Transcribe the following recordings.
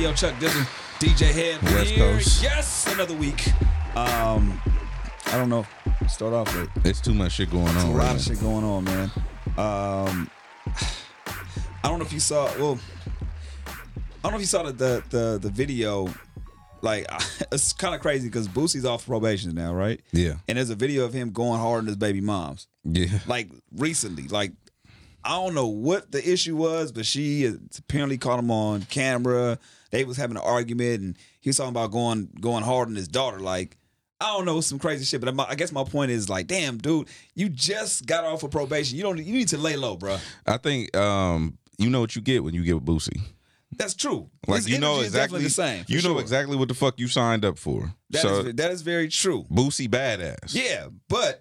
Radio, Chuck Dillon, DJ Head. West here. Coast. Yes, another week. I don't know. Start off with. It's too much shit going on. A lot right of shit going on, man. I don't know if you saw. Well, I don't know if you saw the video. Like, it's kind of crazy because Boosie's off probation now, right? Yeah. And there's a video of him going hard on his baby moms. Yeah. Like, recently. Like, I don't know what the issue was, but she apparently caught him on camera. They was having an argument, and he was talking about going hard on his daughter. Like, I don't know, some crazy shit. But I guess my point is, like, damn, dude, you just got off of probation. You need to lay low, bro. I think you know what you get when you get with Boosie. That's true. Like, His you know energy is exactly definitely the same. You know exactly what the fuck you signed up for. That is very true. Boosie badass. Yeah, but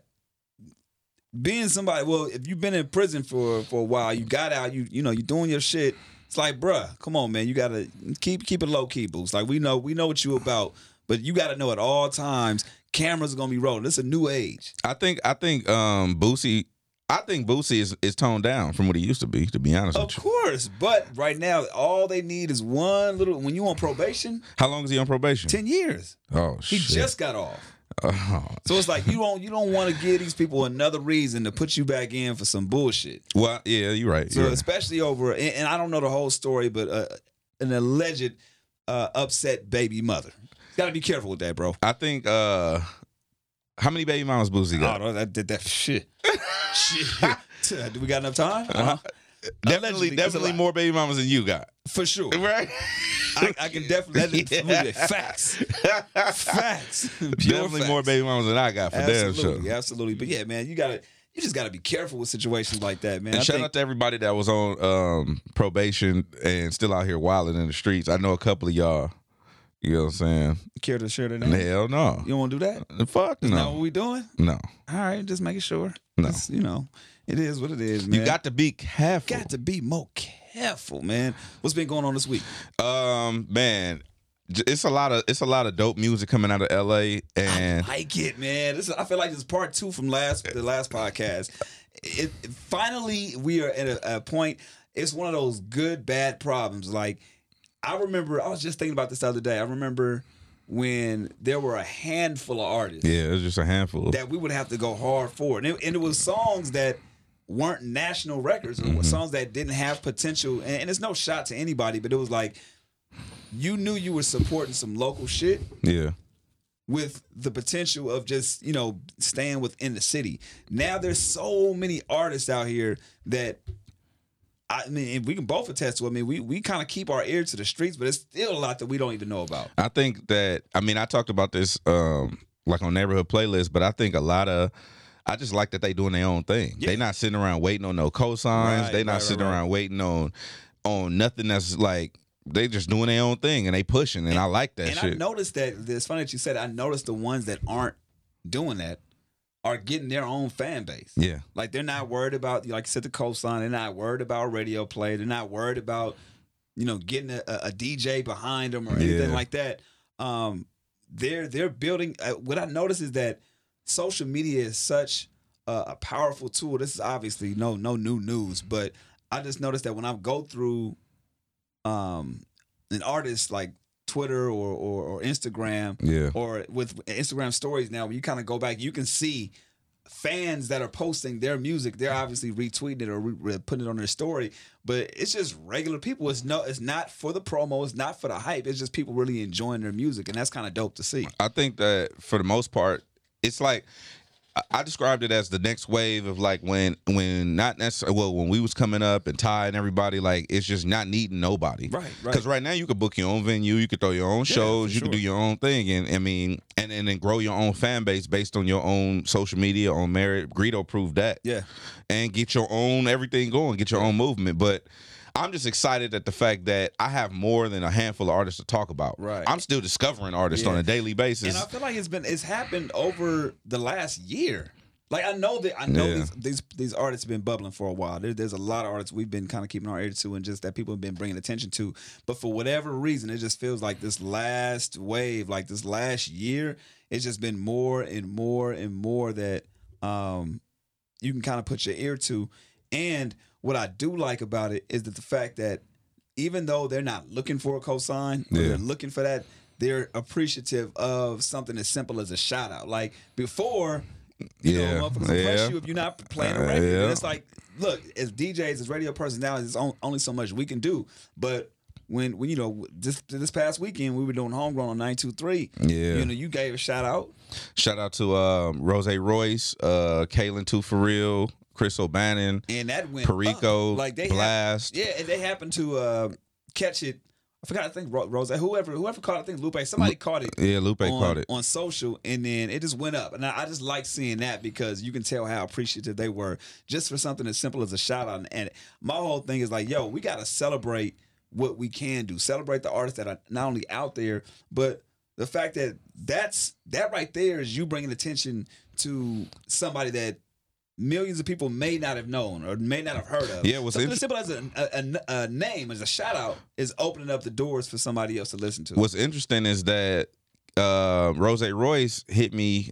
being somebody, well, if you've been in prison for a while, you got out, you know, you're doing your shit. It's like, bruh, come on, man, you gotta keep it low key, Boost. Like, we know what you about, but you gotta know at all times cameras are gonna be rolling. It's a new age. I think Boosie. I think Boosie is toned down from what he used to be honest with you. Of course, but right now, all they need is one little. When you on probation, How long is he on probation? 10 years. Oh He shit. just got off. Oh. So it's like you don't want to give these people another reason to put you back in for some bullshit. Well, yeah, you're right. So You're right. especially over, and I don't know the whole story, but an alleged upset baby mother. Got to be careful with that, bro. I think how many baby mamas Boosie got? Oh, I did that shit. Shit. Do we got enough time? Definitely That's a lot. more baby mamas than you got. For sure. Right? I can definitely. Facts. Facts. Pure Definitely facts. more baby mamas than I got for damn Absolutely, sure. absolutely. But yeah, man, you just gotta be careful with situations like that, man. And I shout think- out to everybody that was on probation and still out here wilding in the streets. I know a couple of y'all. You know what I'm saying? Care to share their name? Hell no. You don't want to do that? The fuck Is that what no. we doing? No. All right, just making sure. No. It's, you know, it is what it is, man. You got to be careful. got to be more careful, man. What's been going on this week? Man, it's a lot of dope music coming out of LA, and I like it, man. I feel like this is part 2 from the last podcast. Finally, we are at a point. It's one of those good bad problems. Like, I remember, I was just thinking about this the other day. I remember when there were a handful of artists yeah, it's just a handful. that we would have to go hard for, and it was songs that weren't national records, or songs that didn't have potential. And it's no shot to anybody, but it was like you knew you were supporting some local shit Yeah. with the potential of just, you know, staying within the city. Now there's so many artists out here that, I mean, we can both attest to it. I mean, we kind of keep our ear to the streets, but it's still a lot that we don't even know about. I think that, I mean, I talked about this like on Neighborhood Playlist, but I think I just like that they doing their own thing. Yeah. They not sitting around waiting on no cosigns. Right, They not right, sitting right. around waiting on nothing that's like, they just doing their own thing and they pushing, and I like that And shit. I noticed that, it's funny that you said, I noticed the ones that aren't doing that are getting their own fan base. Yeah. Like, they're not worried about, like you said, the cosign. They're not worried about radio play. They're not worried about, you know, getting a DJ behind them or anything Yeah. like that. They're building. What I noticed is that social media is such a powerful tool. This is obviously no new news, but I just noticed that when I go through an artist like Twitter or Instagram, Yeah. or with Instagram stories now, when you kind of go back, you can see fans that are posting their music. They're obviously retweeting it or putting it on their story, but it's just regular people. It's not for the promo. It's not for the hype. It's just people really enjoying their music, and that's kind of dope to see. I think that for the most part, it's like, I described it as the next wave of like when not necessarily, well, when we was coming up and Ty and everybody, like, it's just not needing nobody. Right. Because right now you could book your own venue, you could throw your own shows, for you could do sure. your own thing, and I mean, and then grow your own fan base based on your own social media, on merit. Greedo proved that. Yeah. And get your own everything going, get your own movement. But I'm just excited at the fact that I have more than a handful of artists to talk about. Right. I'm still discovering artists Yeah. on a daily basis. And I feel like it's happened over the last year. Like, I know Yeah. these artists have been bubbling for a while. There's a lot of artists we've been kind of keeping our ear to, and just that people have been bringing attention to. But for whatever reason, it just feels like this last wave, like this last year, it's just been more and more and more that you can kind of put your ear to. And what I do like about it is that the fact that even though they're not looking for a cosign, or they're looking for that, they're appreciative of something as simple as a shout out. Like before, you know, motherfuckers will press you if you're not playing a record. And it's like, look, as DJs, as radio personalities, there's only so much we can do. But when you know, this past weekend, we were doing Homegrown on 923. Yeah. You know, you gave a shout out. Shout out to Rose Royce, Kaylin 2 For Real, Chris O'Bannon, and that went Perico, up. Like they Blast. and they happened to catch it. I forgot. I think Rose, whoever caught it. I think Lupe. Somebody caught it. Yeah, Lupe caught it on social, and then it just went up. And I just like seeing that because you can tell how appreciative they were just for something as simple as a shout out. And my whole thing is like, yo, we got to celebrate what we can do. Celebrate the artists that are not only out there, but the fact that that right there is you bringing attention to somebody that millions of people may not have known or may not have heard of. Yeah, what's something as simple as a name, as a shout out, is opening up the doors for somebody else to listen to. What's interesting is that Rose Royce hit me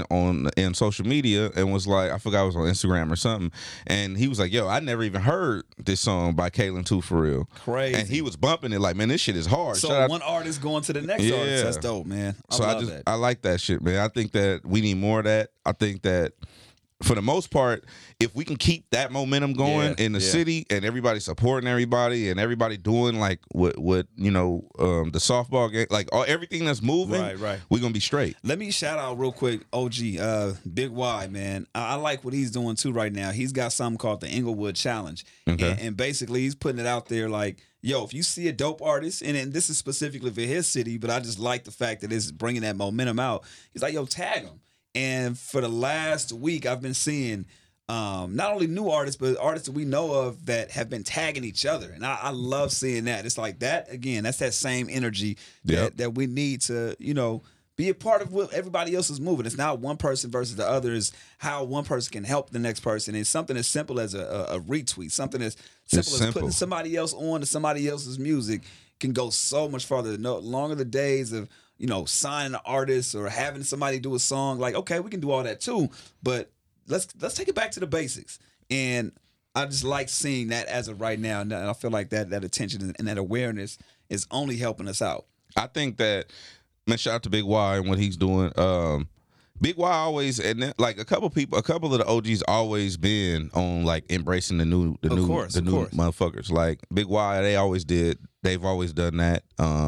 on social media and was like, I forgot it was on Instagram or something, and he was like, "Yo, I never even heard this song by Kaylin 2 For Real." Crazy. And he was bumping it like, "Man, this shit is hard." So one artist going to the next artist. That's dope, man. I like that shit, man. I think that we need more of that. I think that, for the most part, if we can keep that momentum going in the city and everybody supporting everybody and everybody doing like what you know, the softball game, like everything that's moving, right, we're gonna be straight. Let me shout out real quick, OG, Big Y, man. I like what he's doing too right now. He's got something called the Inglewood Challenge, and basically he's putting it out there like, yo, if you see a dope artist, and this is specifically for his city, but I just like the fact that it's bringing that momentum out. He's like, yo, tag him. And for the last week, I've been seeing not only new artists, but artists that we know of that have been tagging each other. And I love seeing that. It's like that, again, that's that same energy that we need to, you know, be a part of what everybody else is moving. It's not one person versus the other. It's how one person can help the next person. It's something as simple as a retweet, something as simple as putting somebody else on to somebody else's music can go so much farther. No longer the days of, you know, signing an artist or having somebody do a song. Like, okay, we can do all that too, but let's take it back to the basics. And I just like seeing that as of right now, and I feel like that attention and that awareness is only helping us out. I think that, man, shout out to Big Y and what he's doing. Big Y always, and like a couple of the OGs always been on like embracing the new motherfuckers. Like Big Y, they've always done that.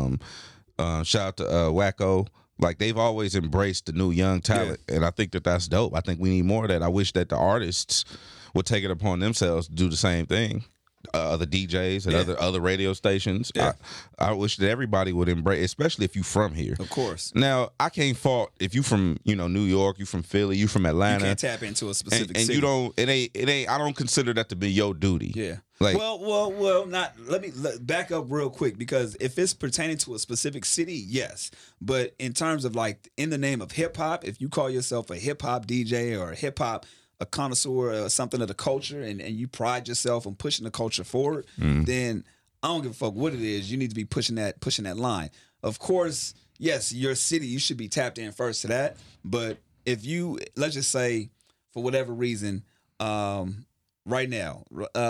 Shout out to Wacko. Like, they've always embraced the new young talent, and I think that that's dope. I think we need more of that. I wish that the artists would take it upon themselves to do the same thing. Other DJs and other radio stations. Yeah. I wish that everybody would embrace, especially if you from here. Of course. Now, I can't fault if you from, you know, New York, you from Philly, you from Atlanta. You can't tap into a specific and city. You don't. It ain't. I don't consider that to be your duty. Yeah. Like, well, not. Let me back up real quick, because if it's pertaining to a specific city, yes. But in terms of like in the name of hip hop, if you call yourself a hip hop DJ or a connoisseur or something of the culture, and you pride yourself on pushing the culture forward, then I don't give a fuck what it is. You need to be pushing that line. Of course, yes, your city, you should be tapped in first to that. But if you, let's just say, for whatever reason, right now,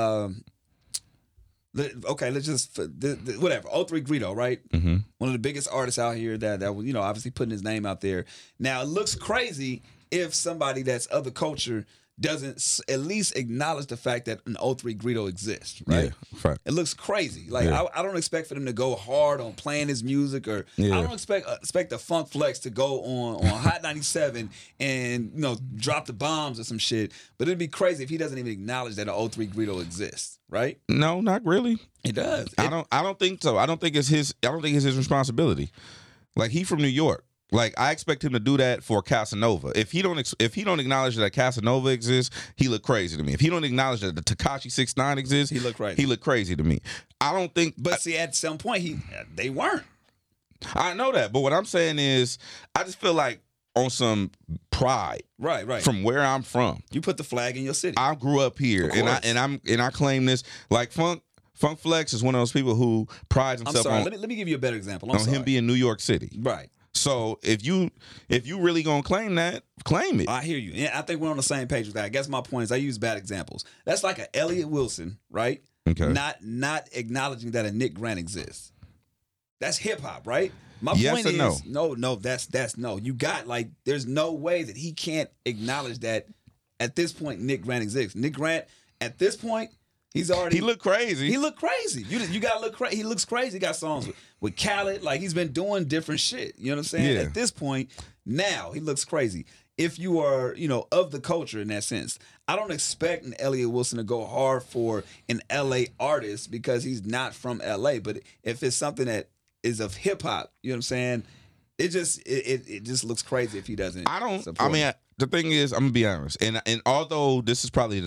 okay, let's just whatever. 03 Greedo, right? Mm-hmm. One of the biggest artists out here that was, you know, obviously putting his name out there. Now it looks crazy if somebody that's of the culture doesn't at least acknowledge the fact that an 03 Greedo exists, right? Yeah, right. It looks crazy. Like, I don't expect for them to go hard on playing his music, or I don't expect the Funk Flex to go on Hot 97 and, you know, drop the bombs or some shit. But it'd be crazy if he doesn't even acknowledge that an 03 Greedo exists, right? No, not really. It does. I don't think so. I don't think it's his responsibility. Like, he from New York. Like, I expect him to do that for Casanova. If he don't acknowledge that Casanova exists, he look crazy to me. If he don't acknowledge that the Tekashi 6ix9ine exists, he look crazy to me. I don't think. But see, at some point, they weren't. I know that, but what I'm saying is, I just feel like on some pride, right, from where I'm from. You put the flag in your city. I grew up here, and I claim this. Like, Funk Flex is one of those people who prides himself on. Let me give you a better example. Him being New York City, right. So if you really gonna claim that, claim it. I hear you. Yeah, I think we're on the same page with that. I guess my point is I use bad examples. That's like an Elliott Wilson, right? Okay. Not acknowledging that a Nick Grant exists. That's hip hop, right? My yes point is no. That's no. You got there's no way that he can't acknowledge that at this point Nick Grant exists. Nick Grant at this point he's already he looked crazy. He looked crazy. You gotta look crazy. He looks crazy. He got songs with Khaled. He's been doing different shit. You know what I'm saying? Yeah. At this point now he looks crazy. If you are, of the culture in that sense, I don't expect an Elliott Wilson to go hard for an LA artist because he's not from LA. But if it's something that is of hip hop, you know what I'm saying? It just looks crazy if he doesn't. The thing is, I'm gonna be honest, and although this is probably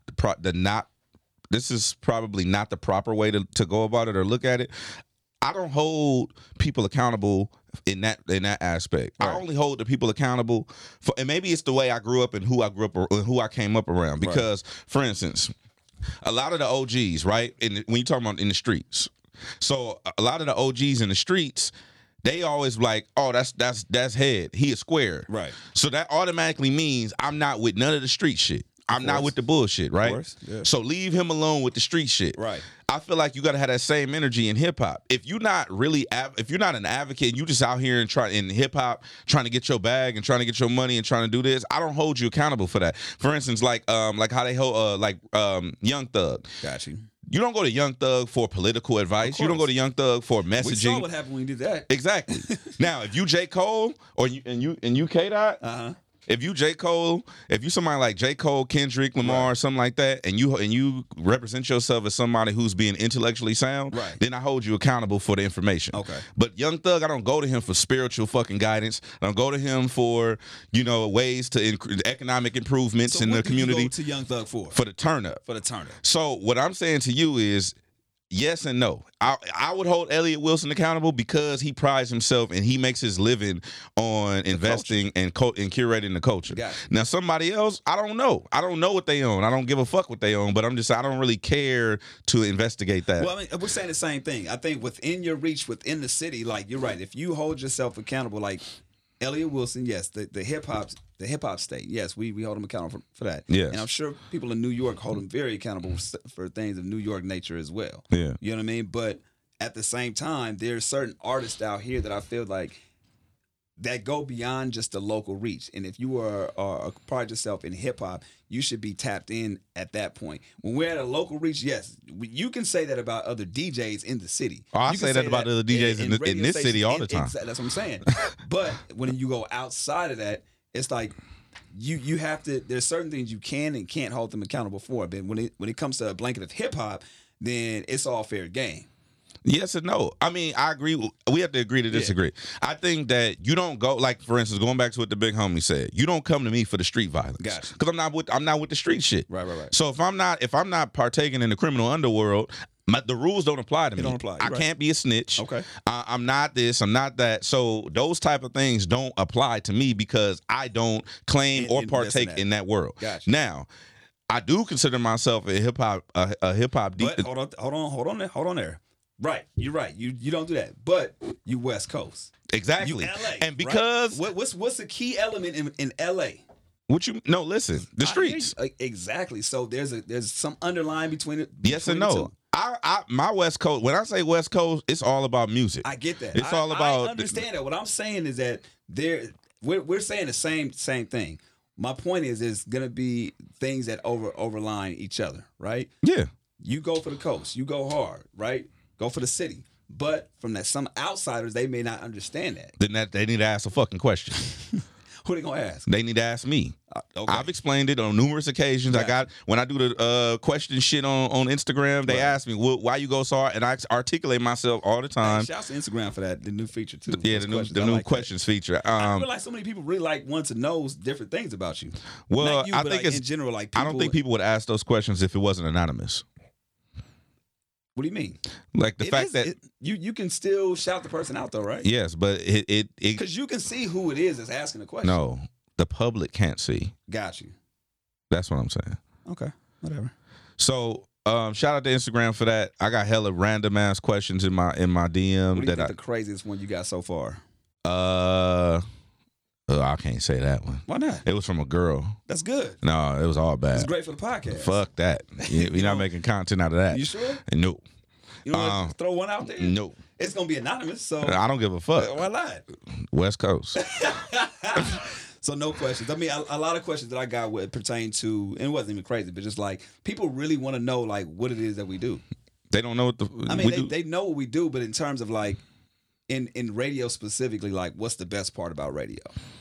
this is probably not the proper way to go about it or look at it. I don't hold people accountable in that aspect. Right. I only hold the people accountable for, and maybe it's the way I grew up and who I came up around. Because, for instance, a lot of the OGs, right? When you talk about in the streets, so a lot of the OGs in the streets, they always like, oh, that's head. He is square. Right. So that automatically means I'm not with none of the street shit. I'm not with the bullshit, right? Of course, yeah. So leave him alone with the street shit. Right. I feel like you got to have that same energy in hip hop. If you're not an advocate, you just out here in hip hop trying to get your bag and trying to get your money and trying to do this, I don't hold you accountable for that. For instance, like how they hold Young Thug. Got you. You don't go to Young Thug for political advice. You don't go to Young Thug for messaging. We saw what happened when you did that. Exactly. Now, if you J. Cole or you K-Dot, if you J. Cole, if you somebody like J. Cole, Kendrick Lamar, right, something like that, and you represent yourself as somebody who's being intellectually sound, right, then I hold you accountable for the information. Okay. But Young Thug, I don't go to him for spiritual fucking guidance. I don't go to him for, ways to economic improvements in the community. You go to Young Thug for? For the turn up. For the turn up. So what I'm saying to you is, yes and no. I would hold Elliott Wilson accountable because he prides himself and he makes his living on investing and curating the culture. Now, somebody else, I don't know. I don't know what they own. I don't give a fuck what they own, but I don't really care to investigate that. Well, I mean, we're saying the same thing. I think within your reach, within the city, you're right. If you hold yourself accountable, like Elliott Wilson, yes, the hip hop state, yes, we hold him accountable for that. Yes. And I'm sure people in New York hold him very accountable for things of New York nature as well. Yeah. You know what I mean? But at the same time, there's certain artists out here that I feel like that go beyond just the local reach. And if you are pride yourself in hip hop, you should be tapped in at that point. When we're at a local reach, yes, you can say that about other DJs in the city. Oh, I say that about other DJs in this city all the time. That's what I'm saying. But when you go outside of that, it's like you have to. There's certain things you can and can't hold them accountable for. But when it comes to a blanket of hip hop, then it's all fair game. Yes and no. I mean, I agree. We have to agree to disagree. Yeah. I think that you don't go, like, for instance, going back to what the big homie said, you don't come to me for the street violence. Gotcha. Because I'm not with the street shit. Right. So if I'm not partaking in the criminal underworld, the rules don't apply to me. They don't apply. I can't be a snitch. Okay. I'm not this. I'm not that. So those type of things don't apply to me because I don't claim or partake in that world. Gotcha. Now, I do consider myself a hip hop But hold on there. Right, you're right. You don't do that, but you West Coast, exactly. You LA, and because right? what's the key element in LA? Listen, the streets. Exactly. So there's some underlying between it. Yes and no. My West Coast. When I say West Coast, it's all about music. I get that. It's all about. I understand that. What I'm saying is that we're saying the same thing. My point is gonna be things that overline each other, right? Yeah. You go for the coast. You go hard, right? Go for the city. But from that, some outsiders, they may not understand that. Then they need to ask a fucking question. Who they gonna ask? They need to ask me. Okay. I've explained it on numerous occasions. Yeah. When I do the question shit on Instagram, they ask me why you go so hard, and I articulate myself all the time. Hey, shout out to Instagram for that, the new feature too. Yeah, the new questions feature. I feel like so many people really want to know different things about you. Well, not you, I but think in general, people, I don't think people would ask those questions if it wasn't anonymous. What do you mean? Like the fact that you can still shout the person out though, right? Yes, but it because you can see who it is that's asking the question. No, the public can't see. Got you. That's what I'm saying. Okay, whatever. So shout out to Instagram for that. I got hella random ass questions in my DM. What do you think the craziest one you got so far? I can't say that one. Why not? It was from a girl. That's good. No, it was all bad. It's great for the podcast. Fuck that. We're not making content out of that. You sure? No. You want to throw one out there? No. It's going to be anonymous, so. I don't give a fuck. Why not? West Coast. So no questions. I mean, a lot of questions that I got would pertain to, and it wasn't even crazy, but just like people really want to know like what it is that we do. They don't know what they know what we do, but in terms of like in radio specifically, like what's the best part about radio?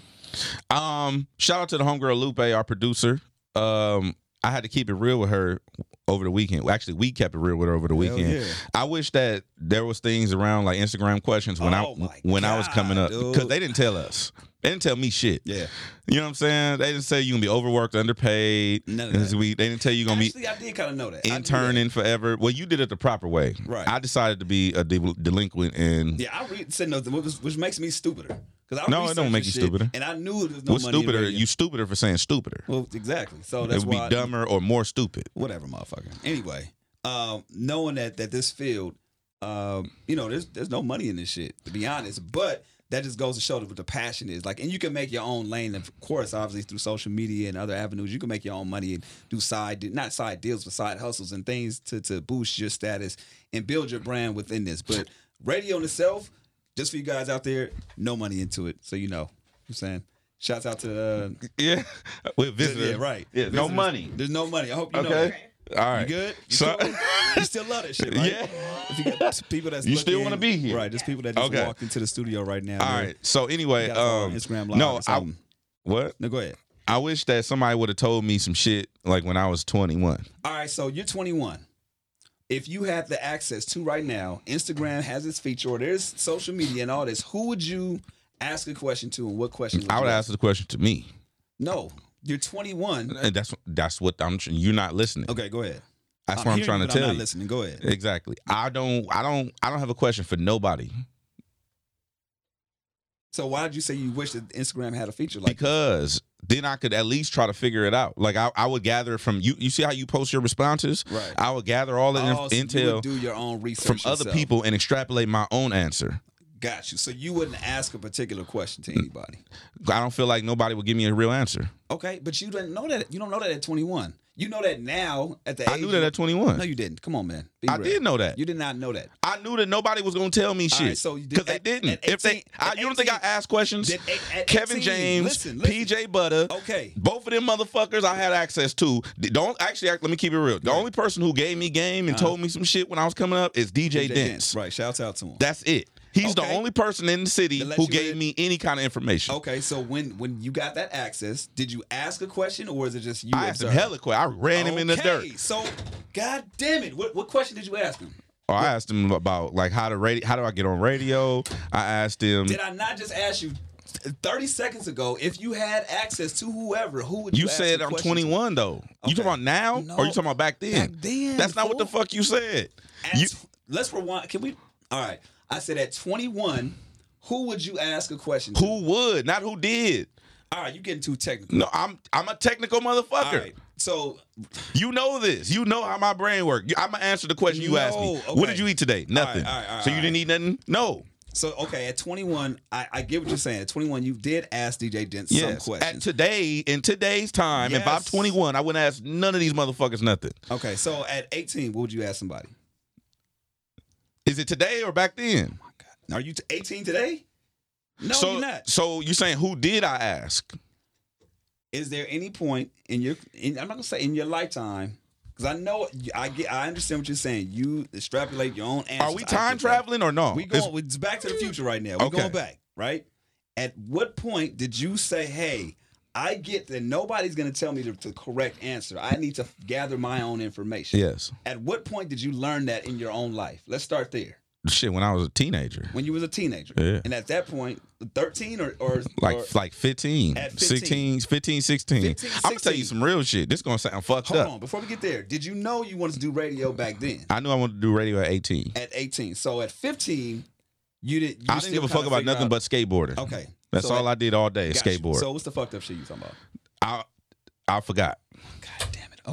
Shout out to the homegirl Lupe, our producer. I had to keep it real with her over the weekend. Actually, we kept it real with her over the weekend. Yeah. I wish that there was things around like Instagram questions when I was coming up, because they didn't tell us. They didn't tell me shit. Yeah. You know what I'm saying? They didn't say you're going to be overworked, underpaid. None of that. They didn't tell you you're going to be I did kind of know that. interning forever. Well, you did it the proper way. Right. I decided to be a delinquent and... Yeah, I said no, which makes me stupider. No, it don't make you stupider. And I knew there was no What's money stupider? in radio. You stupider for saying stupider. Well, exactly. So that's it would why be dumber or more stupid. Whatever, motherfucker. Anyway, knowing that this field, there's no money in this shit, to be honest. But that just goes to show what the passion is. Like, and you can make your own lane. Of course, obviously through social media and other avenues, you can make your own money and do not side deals, but side hustles and things to boost your status and build your brand within this. But radio in itself, just for you guys out there, no money into it. So you know what I'm saying. Shouts out to with visitors. Yeah, right. Yeah, no money. There's no money. I hope you know. Okay. All right. You good? You cool? You still love that shit, right? Yeah. If you got people that's you still want to be here, right? There's people that just walked into the studio right now. All right. So anyway, Instagram Live. What? No, go ahead. I wish that somebody would have told me some shit like when I was 21. All right. So you're 21. If you have the access to right now, Instagram has its feature, or there's social media and all this, who would you ask a question to, and what question? I would ask the question to me. No. You're 21. And that's what I'm. You're not listening. Okay, go ahead. That's what I'm trying to tell you. I'm not listening. Go ahead. Exactly. I don't have a question for nobody. So why did you say you wish that Instagram had a feature like because then I could at least try to figure it out. Like I would gather from you. You see how you post your responses? Right. I would gather all the intel. You would do your own research from other people and extrapolate my own answer. Got you. So you wouldn't ask a particular question to anybody. I don't feel like nobody would give me a real answer. Okay, but you didn't know that. You don't know that at 21. You know that now at the age. I knew that at 21. No, you didn't. Come on, man. I did know that. You did not know that. I knew that nobody was going to tell me shit. Right, so because they didn't. 18, you don't think I asked questions? At Kevin 18, James, listen. PJ Butter. Okay. Both of them motherfuckers I had access to. Let me keep it real. The only person who gave me game and told me some shit when I was coming up is DJ Dents. Right. Shouts out to him. That's it. He's the only person in the city who gave me any kind of information. Okay, so when you got that access, did you ask a question or is it just you? I asked him hella questions. I ran him in the dirt. So, god damn it, what question did you ask him? Oh, I asked him about like how do I get on radio? I asked him. Did I not just ask you 30 seconds ago if you had access to whoever? Who would you? You said I'm 21 though. Okay. You talking about now or you talking about back then? Back then. That's not what the fuck you said. Let's rewind. Can we? All right. I said at 21, who would you ask a question to? Who would, not who did. All right, you're getting too technical. No, I'm a technical motherfucker. All right, so you know this. You know how my brain works. I'm gonna answer the question you asked me. Okay. What did you eat today? Nothing. All right, so you didn't eat nothing? No. So okay, at 21, I get what you're saying. At 21, you did ask DJ Dents some questions. In today's time, if I'm 21, I wouldn't ask none of these motherfuckers nothing. Okay, so at 18, what would you ask somebody? Is it today or back then? Oh my God. Are you 18 today? No, you're not. So you're saying who did I ask? Is there any point in I'm not gonna say in your lifetime, because I know I understand what you're saying. You extrapolate your own answers. Are we time traveling or no? It's back to the future right now. We're going back, right? At what point did you say, hey, I get that nobody's going to tell me the correct answer. I need to gather my own information. Yes. At what point did you learn that in your own life? Let's start there. Shit, when I was a teenager. When you was a teenager. Yeah. And at that point, 13 or like 15, at 15. 16. I'm going to tell you some real shit. This is going to sound fucked up. Hold on. Before we get there, did you know you wanted to do radio back then? I knew I wanted to do radio at 18. At 18. So at 15, you didn't give a fuck about nothing but skateboarding. Okay. That's all I did all day, skateboard. So what's the fucked up shit you talking about? I forgot. God damn it. Okay.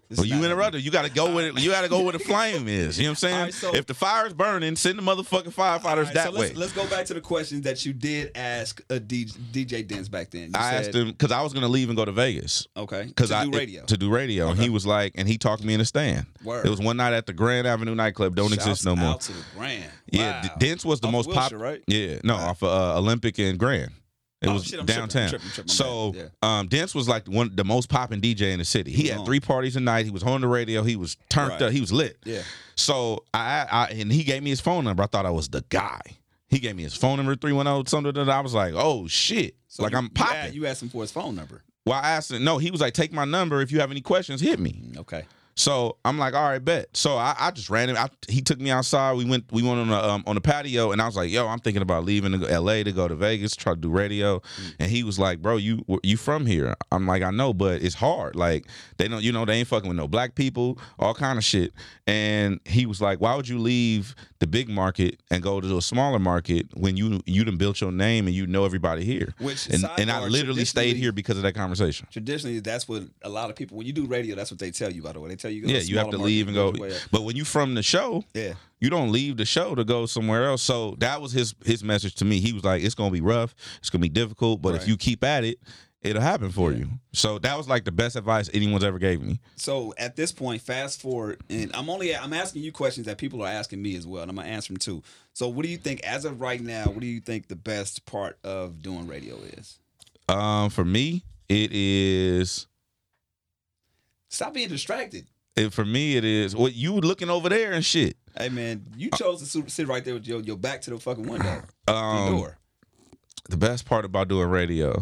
Well, you interrupted. You got to go with it. You got to go where the flame is. You know what I'm saying? Right, so, if the fire's burning, send the motherfucking firefighters that way. Let's go back to the questions that you did ask a DJ Dens back then. I asked him because I was going to leave and go to Vegas. Okay. To do radio. Okay. And he was like, and he talked me in the stand. Word. It was one night at the Grand Avenue nightclub. Don't exist no more. Out to the Grand. Wow. Yeah, Dens was the most popular. Right? Yeah, no, off of Olympic and Grand. It was downtown. Tripping, Dens was like the most popping DJ in the city. He had 3 parties a night. He was on the radio. He was turned up. He was lit. Yeah. So and he gave me his phone number. I thought I was the guy. He gave me his phone number, 310 something. I was like, oh shit, so I'm popping. You asked him for his phone number. Well, I asked him. No, he was like, take my number. If you have any questions, hit me. Okay. So I'm like, all right, bet. So I just ran him. He took me outside. We went on the patio, and I was like, yo, I'm thinking about leaving to LA to go to Vegas, try to do radio. And he was like, bro, you from here? I'm like, I know, but it's hard. Like they don't, they ain't fucking with no black people, all kind of shit. And he was like, why would you leave the big market and go to a smaller market when you done built your name and you know everybody here? And I literally stayed here because of that conversation. Traditionally, that's what a lot of people, when you do radio, that's what they tell you, by the way. They tell you go you have to leave and go. But when you from the show, you don't leave the show to go somewhere else. So that was his message to me. He was like, it's going to be rough. It's going to be difficult. But if you keep at it, it'll happen for you. So that was like the best advice anyone's ever gave me. So at this point, fast forward, and I'm asking you questions that people are asking me as well, and I'm gonna answer them too. So what do you think, as of right now, what do you think the best part of doing radio is? For me, it is. Stop being distracted. For me, it is. Well, you looking over there and shit. Hey man, you chose to sit right there with your back to the fucking window, the door. The best part about doing radio.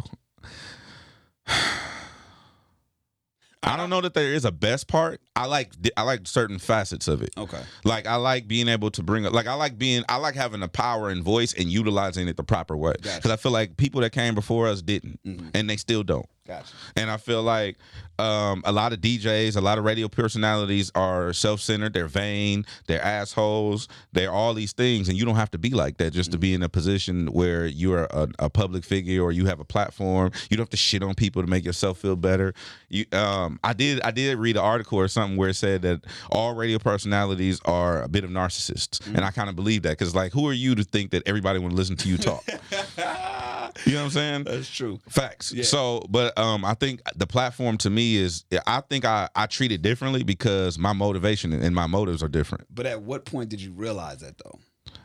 I don't know that there is a best part. I like certain facets of it. Okay. Like I like being able to bring up. Like I like having the power and voice and utilizing it the proper way. Because I feel like people that came before us didn't, and they still don't. Gotcha. And I feel like a lot of DJs, a lot of radio personalities are self-centered. They're vain. They're assholes. They're all these things, and you don't have to be like that just to be in a position where you're a public figure or you have a platform. You don't have to shit on people to make yourself feel better. I did read an article or something where it said that all radio personalities are a bit of narcissists, and I kind of believe that because like, who are you to think that everybody want to listen to you talk? You know what I'm saying? That's true. Facts. Yeah. So, but I think the platform to me is, I think I treat it differently because my motivation and my motives are different. But at what point did you realize that though?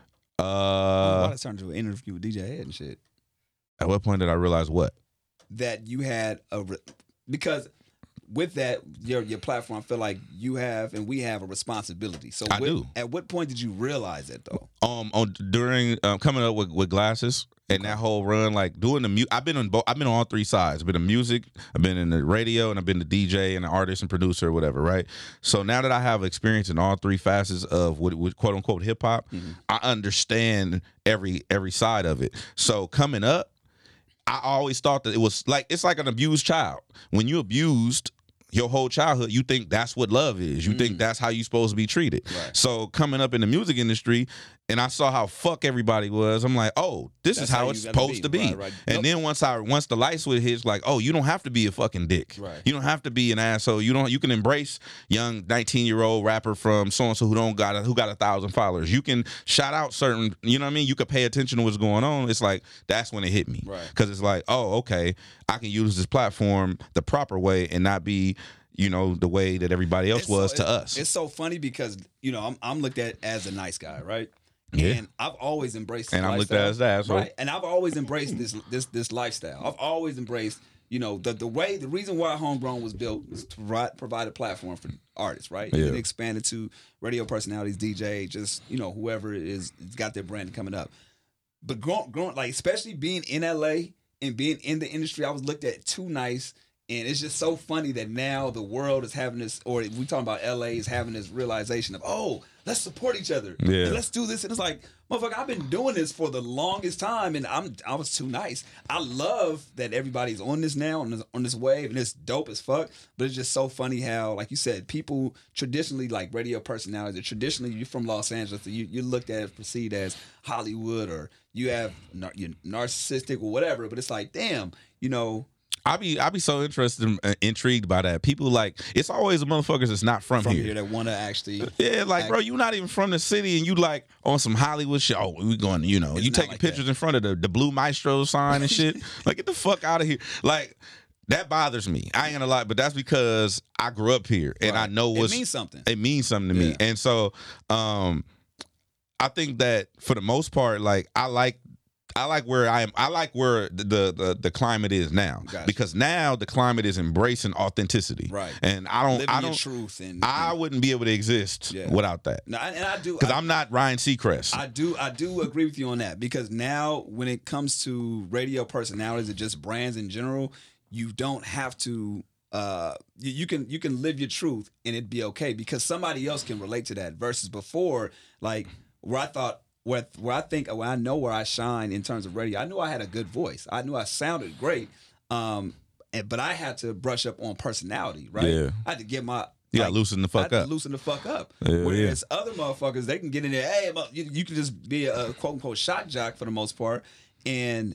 Why it turned into an interview with DJ Head and shit. At what point did I realize what? That you had because with that, your platform, I feel like you have and we have a responsibility. So I do. At what point did you realize that though? During coming up with Glasses and that whole run, like doing the I've been on all 3 sides. I've been in music, I've been in the radio, and I've been the DJ and the artist and producer or whatever, right? So now that I have experience in all 3 facets of what quote unquote hip hop, I understand every side of it. So coming up, I always thought that it was like, it's like an abused child. When you're abused your whole childhood, you think that's what love is. You think that's how you're supposed to be treated. Right. So coming up in the music industry, and I saw how fuck everybody was, I'm like, oh, this is how it's supposed to be. Right. And then once the light switch hits, like, oh, you don't have to be a fucking dick. Right. You don't have to be an asshole. You can embrace young 19-year-old rapper from so and so who got 1,000 followers. You can shout out certain, you know what I mean? You could pay attention to what's going on. It's like, that's when it hit me. Right. Because it's like, oh, okay, I can use this platform the proper way and not be, the way that everybody else was to us. It's so funny because, I'm looked at as a nice guy, right? Yeah. And I've always embraced this and lifestyle. I'm looked at as that, so. Right. And I've always embraced this lifestyle. I've always embraced, the reason why Homegrown was built was to provide a platform for artists, right? Yeah. And expanded to radio personalities, DJ, just, whoever is got their brand coming up. But growing, like, especially being in LA and being in the industry, I was looked at too nice. And it's just so funny that now the world is having this, or we talking about LA is having this realization of, oh, let's support each other. Yeah. And let's do this. And it's like, motherfucker, I've been doing this for the longest time, and I was too nice. I love that everybody's on this now, on this wave, and it's dope as fuck. But it's just so funny how, like you said, people traditionally, like radio personalities, traditionally you're from Los Angeles, so you're looked at, perceived as Hollywood, or you have you're narcissistic or whatever. But it's like, damn, I be so intrigued by that. People like it's always the motherfuckers that's not from here that want to actually. Yeah, like bro, you not even from the city, and you like on some Hollywood shit. Oh, we going, you taking like pictures in front of the Blue Maestro sign and shit. Like get the fuck out of here. Like that bothers me. I ain't gonna lie, but that's because I grew up here and I know it means something. It means something to me, and so I think that for the most part, like I like where I am. I like where the climate is now, because now the climate is embracing authenticity, right? And I don't truth, and I wouldn't be able to exist without that. No, and I do because I'm not Ryan Seacrest. I do agree with you on that, because now when it comes to radio personalities or just brands in general, you don't have to. You can live your truth and it'd be okay, because somebody else can relate to that. Versus before, like where I thought. Where I know where I shine in terms of radio, I knew I had a good voice. I knew I sounded great, but I had to brush up on personality, right? Yeah. I had to get my loosen the fuck up. Loosen the fuck up. Yeah, Whereas other motherfuckers, they can get in there. Hey, you can just be a quote unquote shot jock for the most part, and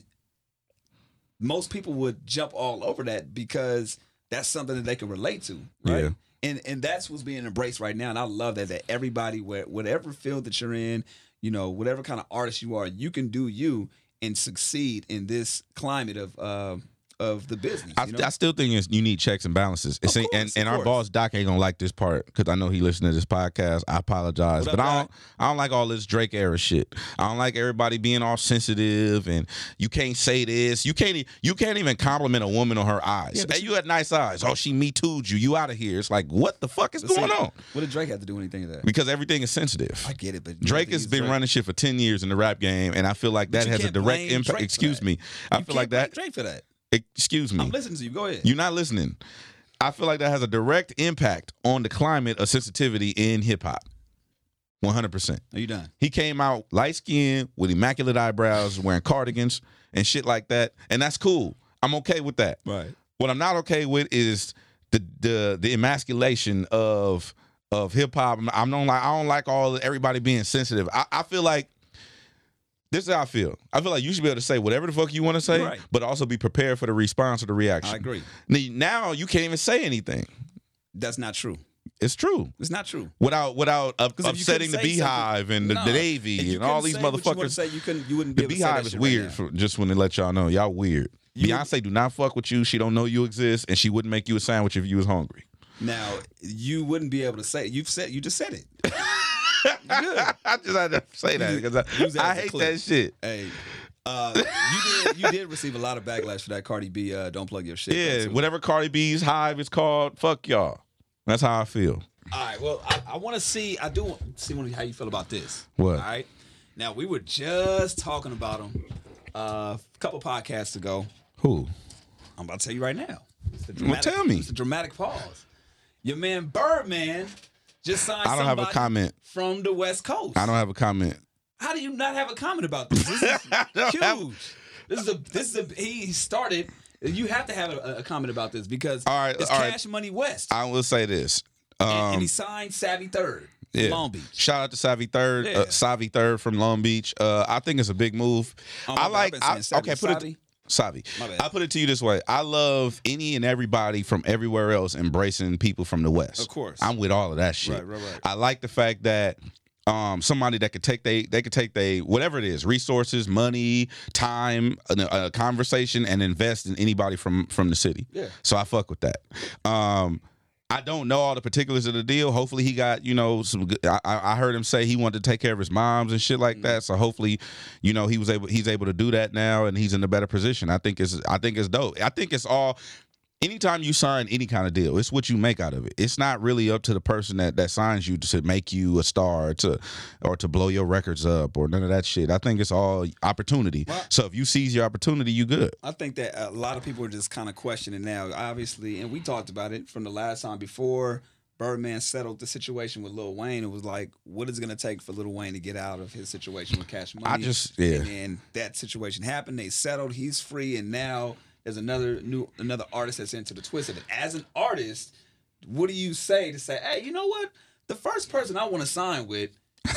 most people would jump all over that because that's something that they can relate to, right? Yeah. And that's what's being embraced right now, and I love that everybody, whatever field that you're in. Whatever kind of artist you are, you can do you and succeed in this climate of the business. I still think you need checks and balances. And our boss Doc ain't gonna like this part, because I know he listened to this podcast. I apologize, but I don't like all this Drake era shit. I don't like everybody being all sensitive and you can't say this. You can't even compliment a woman on her eyes. Hey, you had nice eyes. Oh, she me too'd you. You out of here. It's like, what the fuck is going on? What did Drake have to do anything to that? Because everything is sensitive. I get it, but Drake has been running shit for 10 years in the rap game, and I feel like that has a direct impact. Excuse me. I feel like that. Drake for that. Excuse me. I'm listening to you. Go ahead. You're not listening. I feel like that has a direct impact on the climate of sensitivity in hip hop. 100%. Are you done? He came out light skinned with immaculate eyebrows, wearing cardigans and shit like that, and that's cool. I'm okay with that. Right. What I'm not okay with is the emasculation of hip hop. I don't like everybody being sensitive. I feel like. This is how I feel. I feel like you should be able to say whatever the fuck you want to say, but also be prepared for the response or the reaction. I agree. Now you can't even say anything. That's not true. It's true. It's not true. Without upsetting the Beehive and the Navy and all these motherfuckers. You wouldn't be able to say that. The Beehive is weird. Just want to let y'all know, y'all weird. Beyonce do not fuck with you. She don't know you exist, and she wouldn't make you a sandwich if you was hungry. Now you wouldn't be able to say. You just said it. I just had to say that because I hate that shit. Hey, you did receive a lot of backlash for that Cardi B "Don't Plug Your Shit." Yeah, whatever Cardi B's hive is called, fuck y'all. That's how I feel. All right, well, I want to see. I do want to see how you feel about this. What? All right. Now we were just talking about him a couple podcasts ago. Who? I'm about to tell you right now. Tell me. It's a dramatic pause. Your man Birdman just signed. I don't have a comment from the West Coast. I don't have a comment. How do you not have a comment about this? This is huge. He started. You have to have a comment about this because it's Cash Money West. I will say this. And he signed Savvy Third from Long Beach. Shout out to Savvy Third. Savvy Third from Long Beach. I think it's a big move. Savvy. I put it to you this way. I love any and everybody from everywhere else embracing people from the West. Of course. I'm with all of that shit. Right. I like the fact that somebody that could take they whatever it is, resources, money, time, a conversation, and invest in anybody from the city. Yeah. So I fuck with that. I don't know all the particulars of the deal. Hopefully he got, some good, I heard him say he wanted to take care of his moms and shit like that. So hopefully, he's able to do that now and he's in a better position. I think it's dope. I think it's all. Anytime you sign any kind of deal, it's what you make out of it. It's not really up to the person that signs you to make you a star or to blow your records up or none of that shit. I think it's all opportunity. Well, so if you seize your opportunity, you good. I think that a lot of people are just kind of questioning now, obviously, and we talked about it from the last time before Birdman settled the situation with Lil Wayne. It was like, what is it going to take for Lil Wayne to get out of his situation with Cash Money? And then that situation happened. They settled. He's free, and now there's another artist that's into the twisted. As an artist, what do you say to say, hey, you know what? The first person I want to sign with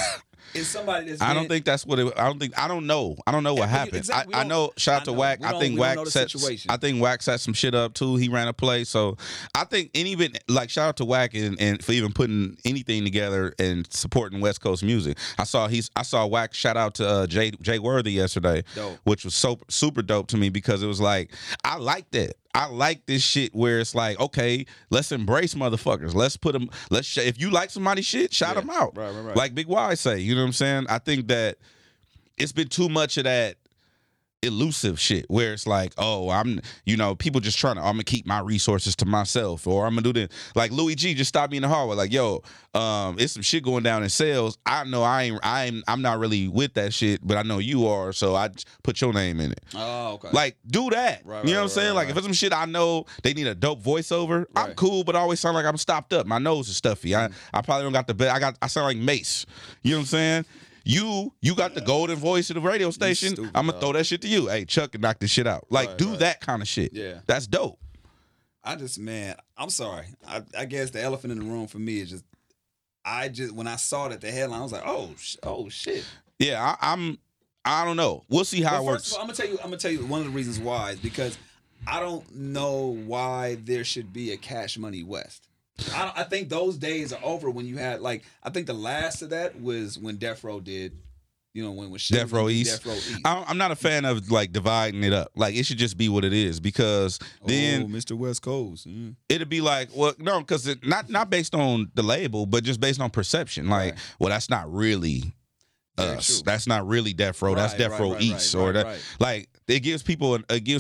It's somebody that's. I don't think that's what it. I don't know. I don't know what happened. Exactly, I know. Shout out to Wack. I think Wack set. I think Wack set some shit up too. He ran a play, so I think and even like shout out to Wack and for even putting anything together and supporting West Coast music. I saw Wack shout out to Jay Worthy yesterday, which was so super dope to me because it was like I like that. I like this shit where it's like, okay, let's embrace motherfuckers. Let's put them. If you like somebody's shit, shout them out. Right. Like Big Y say, you know what I'm saying? I think that it's been too much of that elusive shit where it's like, oh, I'm people just trying to, I'm gonna keep my resources to myself, or I'm gonna do this. Like Louis G just stopped me in the hallway, like, yo, it's some shit going down in sales. I know I'm not really with that shit, but I know you are, so I put your name in it. Oh, okay. Like, do that. You know what I'm saying? Like, if it's some shit I know they need a dope voiceover, I'm cool, but I always sound like I'm stopped up. My nose is stuffy. I probably don't got the best. I sound like Mace. You know what I'm saying? You got the golden voice of the radio station. I'm gonna throw that shit to you. Hey, Chuck, and knock this shit out. Like, do that kind of shit. Yeah, that's dope. I'm sorry. I guess the elephant in the room for me is just when I saw that the headline, I was like, oh shit. Yeah, I don't know. We'll see how it works. First of all, I'm gonna tell you one of the reasons why is because I don't know why there should be a Cash Money West. I think those days are over when you had I think the last of that was when Death Row did, when Death Row East. I'm not a fan of like dividing it up. Like it should just be what it is because then Mr. West Coast, it'd be like, well, no, because not based on the label, but just based on perception. Like, well, that's not really us. That's not really Death Row. That's Death Row East, or that. Like it gives people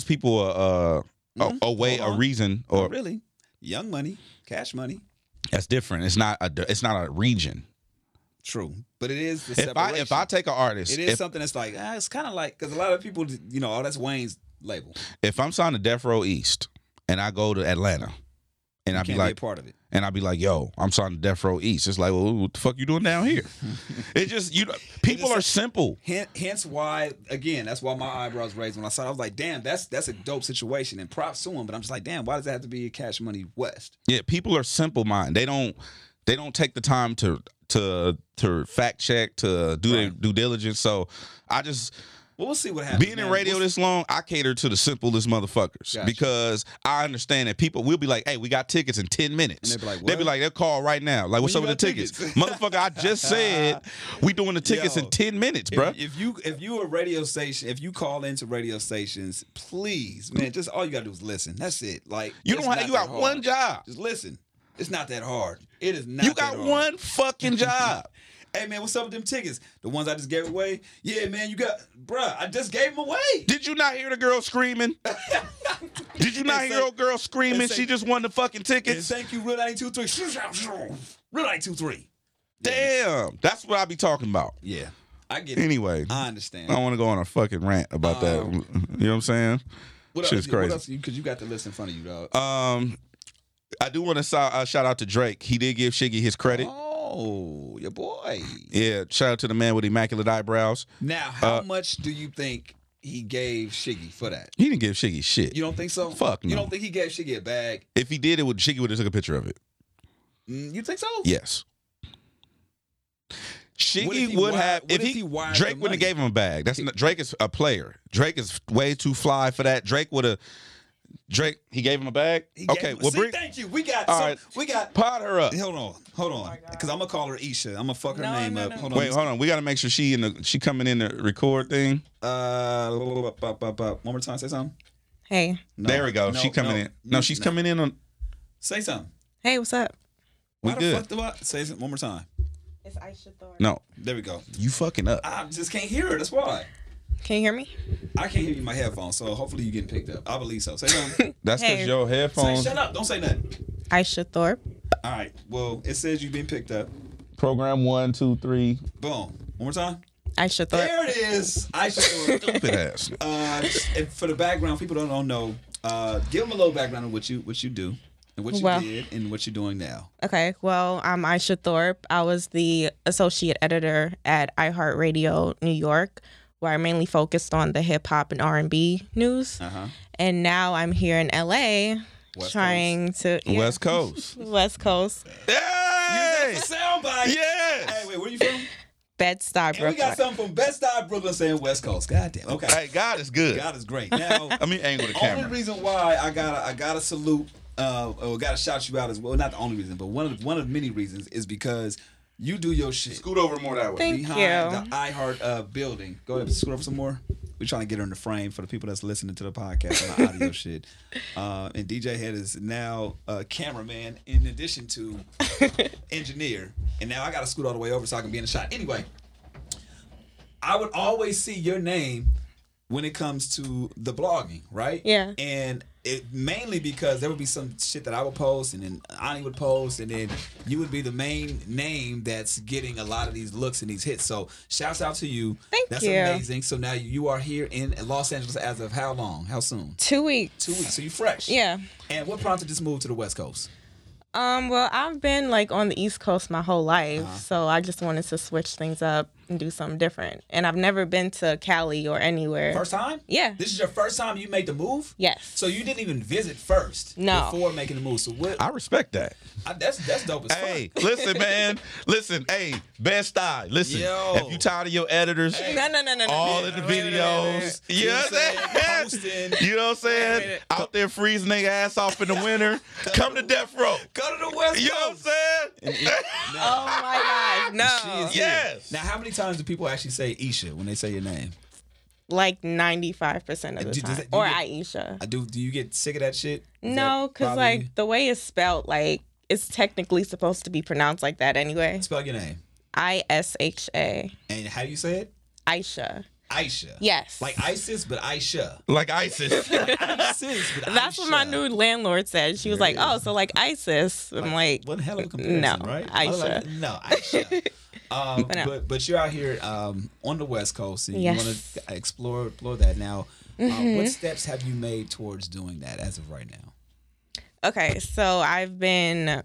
a way, a reason, or really Young Money. Cash Money. That's different. It's not a region. True, but it is the separation. If I take an artist, it is something that's like it's kind of like because a lot of people, that's Wayne's label. If I'm signed to Death Row East and I go to Atlanta, and I'd be like a part of it, and I'd be like, yo, I'm signed to Death Row East. It's like, well, what the fuck you doing down here? It just people are simple. Hence why, again, that's why my eyebrows raised when I saw it. I was like, damn, that's a dope situation, and props to him. But I'm just like, damn, why does it have to be a Cash Money West? Yeah, people are simple minded. They don't take the time to fact check, to do their due diligence. So we'll see what happens. Being in radio this long, I cater to the simplest motherfuckers because I understand that people will be like, hey, we got tickets in 10 minutes. And they'll call right now. Like, what's up with the tickets? Motherfucker, I just said we doing the tickets in 10 minutes, bro. If you a radio station, if you call into radio stations, please, man, just all you gotta do is listen. That's it. Like you got one job. Just listen. It's not that hard. It is not. You got one fucking job. Hey, man, what's up with them tickets? The ones I just gave away? Yeah, man, bruh, I just gave them away. Did you not hear the girl screaming? Did you not hear a girl screaming? She just won the fucking tickets. Thank you, Real 92.3. Real 92.3. Damn. That's what I be talking about. Yeah. I get it. Anyway. I understand. I don't want to go on a fucking rant about that. You know what I'm saying? Shit's crazy. What else? Because you got the list in front of you, dog. I do want to shout out to Drake. He did give Shiggy his credit. Oh, your boy. Yeah, shout out to the man with immaculate eyebrows. Now, how much do you think he gave Shiggy for that? He didn't give Shiggy shit. You don't think so? Fuck no. You don't think he gave Shiggy a bag? If he did, Shiggy would have took a picture of it. You think so? Yes. Shiggy would have if Drake wouldn't have gave him a bag. Drake is a player. Drake is way too fly for that. Drake, he gave him a bag. Thank you. We got. Pot her up. Hold on, because I'm gonna call her Isha. I'm gonna fuck her name up. Hold on. We gotta make sure she coming in the record thing. One more time. Say something. Hey. There we go. She coming in. No, she's coming in on. Say something. Hey, what's up? We good. Fuck do I say it one more time? It's Aisha Thorpe. No. There we go. You fucking up. I just can't hear her. That's why. Can you hear me? I can't hear you in my headphones, so hopefully you're getting picked up. I believe so. Say something. That's because your headphones. Shut up. Don't say nothing. Aisha Thorpe. All right. Well, it says you've been picked up. Program 1, 2, 3. Boom. One more time. Aisha Thorpe. There it is. Aisha Thorpe. Stupid ass. And for the background, people don't know. Give them a little background on what you do. And what you did and what you're doing now. Okay, well, I'm Aisha Thorpe. I was the associate editor at iHeartRadio New York, where I mainly focused on the hip hop and R&B news. And now I'm here in LA West Coast. West Coast. Hey! Soundbite. Yeah. Hey, wait, where you from? Bed-Stuy, Brooklyn. And we got something from Bed-Stuy, Brooklyn saying West Coast. God damn. Okay. Hey, God is good. God is great. Now, I mean, angle the camera. Only reason why I gotta salute, or gotta shout you out as well. Not the only reason, but one of the many reasons is because you do your shit. Scoot over more that way. Thank Behind you. the iHeart building. Go ahead, scoot over some more. We're trying to get her in the frame for the people that's listening to the podcast on the audio shit. And DJ Head is now a cameraman in addition to engineer. And now I got to scoot all the way over so I can be in the shot. Anyway, I would always see your name when it comes to the blogging, right? Yeah. And it mainly because there would be some shit that I would post, and then Ani would post, and then you would be the main name that's getting a lot of these looks and these hits. So shouts out to you. Thank you. That's amazing. So now you are here in Los Angeles as of how long? How soon? 2 weeks. 2 weeks. So you fresh. Yeah. And what prompted this move to the West Coast? Well, I've been like on the East Coast my whole life, so I just wanted to switch things up and do something different. And I've never been to Cali or anywhere. First time? Yeah. This is your first time you made the move? Yes. So you didn't even visit first before making the move. So what? I respect that. That's dope as fuck. Hey, listen, man. Listen, hey, Bed-Stuy. Listen, Yo. if you tired of your editors, No. all of the videos, you know what I'm saying? You know what I'm saying? Out there freezing their ass off in the winter, come to Death Row. Go to the West Coast. You know what I'm saying? Oh my God, no. Yes. Now, how many times do people actually say Isha when they say your name? Like 95% of the Do time. you Or get- Aisha. Do you get sick of that shit? Is No, that because probably- like the way it's spelled, like it's technically supposed to be pronounced like that anyway. Spell your name. ISHA. And how do you say it? Aisha. Aisha. Yes. Like ISIS, but Aisha. Like ISIS. ISIS, but That's what my Aisha. new landlord said. She was There like, it "Oh, is. so like ISIS." I'm like, What the hell of a comparison, no, right? Aisha. No, Aisha. no. But you're out here on the West Coast, and Yes. you want to explore that now. What steps have you made towards doing that as of right now? okay, so I've been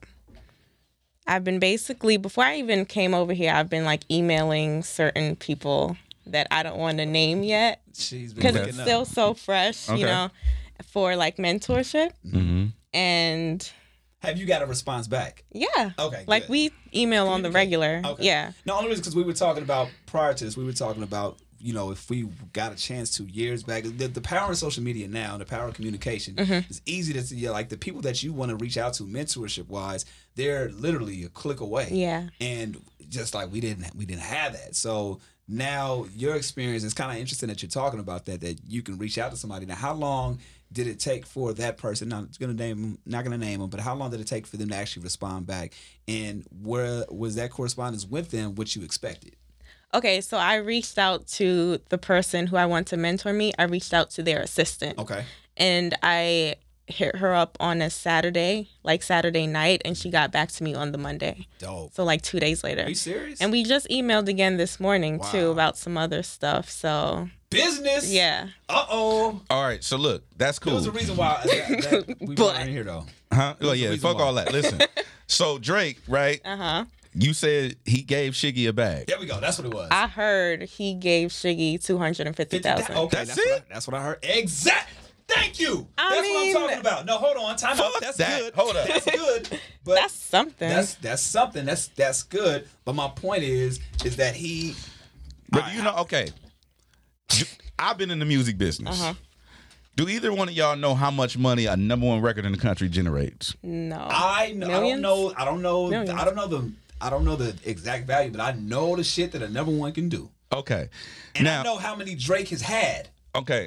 basically, before I even came over here, I've been like emailing certain people that I don't want to name yet She's been because looking it's up. still so fresh, Okay. you know, for like mentorship. Mm-hmm. And Have you got a response back? yeah, Okay, like good. we email on the regular. Okay. Yeah. No, only reason because we were talking about prior to this, we were talking about, you know, if we got a chance 2 years back, the power of social media now, the power of communication, it's easy to see. Like the people that you want to reach out to, mentorship wise, they're literally a click away. Yeah. And just like we didn't have that. So now your experience is kind of interesting that you're talking about that you can reach out to somebody. Now, how long did it take for that person? Not gonna name them, but how long did it take for them to actually respond back? And where was that correspondence with them what you expected? Okay, so I reached out to the person who I want to mentor me. I reached out to their assistant. Okay. And I hit her up on a Saturday night, and she got back to me on the Monday. Dope. So like 2 days later. Are you serious? And we just emailed again this morning too Wow. about some other stuff. So Business. yeah. Uh-oh. All right, so look, that's cool. There was a reason why that we brought her in here though. Huh? Well, There's a yeah, reason fuck why. all that. Listen, so Drake, right? Uh-huh. You said he gave Shiggy a bag. There we go. That's what it was. I heard he gave Shiggy $250,000. Okay, that's what I heard. Exact. Thank you. That's what I'm talking about. No, hold on. Time out. Fuck That's that. good. Hold up. That's good. But That's something. That's something. That's good. But my point is that he. But you know, okay. I've been in the music business. Uh-huh. Do either one of y'all know how much money a number one record in the country generates? No. I don't Millions? know. I don't know. Millions. I don't know the exact value, but I know the shit that a number one can do. Okay. And now, I know how many Drake has had. okay,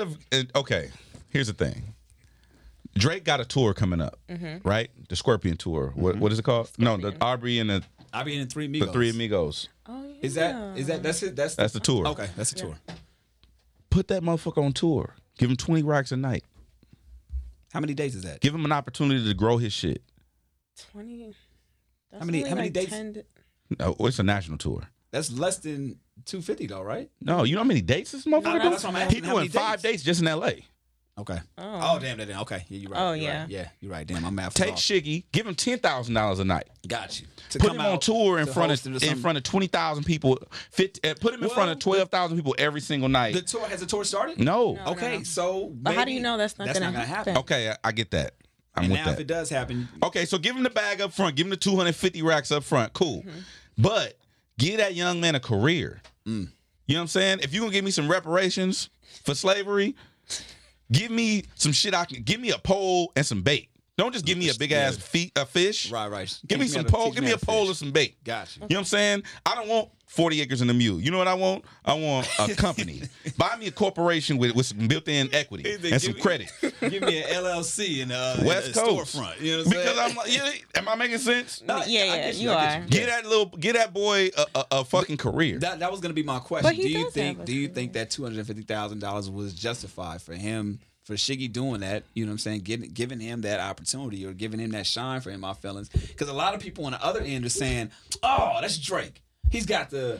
here's the thing. Drake got a tour coming up, right? The Scorpion tour. What is it called? No, the Aubrey and the I be in Three Amigos. Three Amigos. Oh, yeah. Is that's it? That's That's the tour. Okay, that's the tour. Put that motherfucker on tour. Give him 20 racks a night. How many days is that? Give him an opportunity to grow his shit. 20. How many dates? No, it's a national tour. That's less than 250 though, right? No, you know how many dates this motherfucker No, doing? that's what I'm asking. He How doing many 5 dates just in L.A. Okay. Oh. Oh damn. Okay. Yeah, you're right. Oh, You're yeah. right. Yeah, you're right. Damn, I'm math. Take Shiggy, give him $10,000 a night. Got you. To Put come him on out tour in to front host of it or something. 20,000 people. Put him in front of 12,000 people every single night. The tour has the tour started? No. Okay, no. so But how do you know that's not gonna happen? Okay, I get that. I'm And with now if that. it does happen, Okay, so give him the bag up front. Give him the 250 racks up front. Cool. Mm-hmm. But Give that young man a career. You know what I'm saying? If you're gonna give me some reparations for slavery, give me some shit give me a pole and some bait. Don't just give me a big ass fish. Right. Give me some pole. Give me a pole and some bait. Gotcha. You know what I'm saying? I don't want 40 acres and a mule. You know what I want? I want a company. Buy me a corporation with some built-in equity and some credit. Give me an LLC and West Coast storefront. You know what I'm saying? Because I'm like, am I making sense? No, yeah, you are. Get that boy a fucking career. That was gonna be my question. But Do you think that $250,000 was justified for him? For Shiggy doing that, you know what I'm saying, giving him that opportunity or giving him that shine for In My Feelings, because a lot of people on the other end are saying, "Oh, that's Drake. He's got the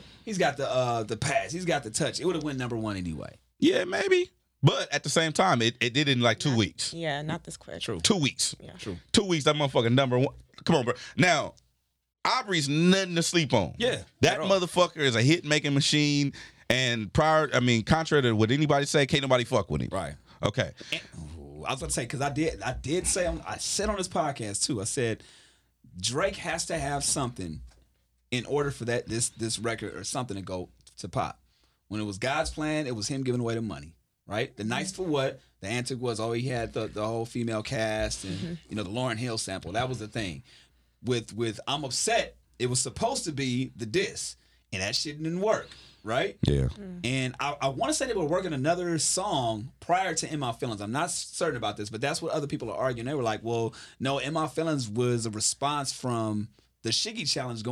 pass. He's got the touch. It would have went #1 anyway." Yeah, maybe. But at the same time, it did in like 2 weeks. Yeah, not this quick. True. 2 weeks. Yeah. True. 2 weeks. That motherfucking #1. Come on, bro. Now, Aubrey's nothing to sleep on. Yeah. That motherfucker is a hit making machine. And contrary to what anybody say, can't nobody fuck with him. Right. Okay. I was going to say, because I did say, I said on this podcast too, I said Drake has to have something in order for this record or something to go to pop. When it was God's Plan, it was him giving away the money, right? The Nice for What, the antic was, he had the whole female cast and the Lauryn Hill sample. That was the thing. With I'm Upset, it was supposed to be the diss, and that shit didn't work. Right? Yeah. And I want to say they were working another song prior to In My Feelings. I'm not certain about this, but that's what other people are arguing. They were like, well, no, In My Feelings was a response from the Shiggy challenge